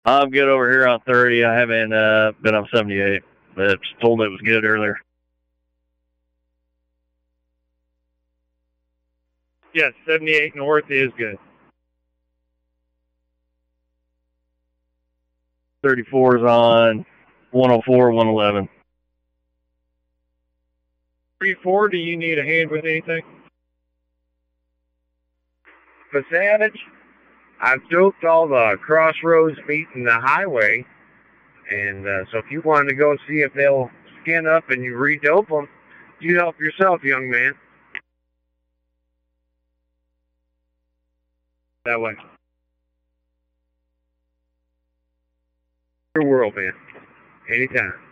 I'm good over here on 30. I haven't been on 78, but told it was good earlier. Yes, 78 north is good. 34 is on 104, 111. 3-4, do you need a hand with anything? For Savage, I've doped all the crossroads meeting the highway, and so if you wanted to go see if they'll skin up and you redope them, you help yourself, young man. That way. Your world, man. Anytime.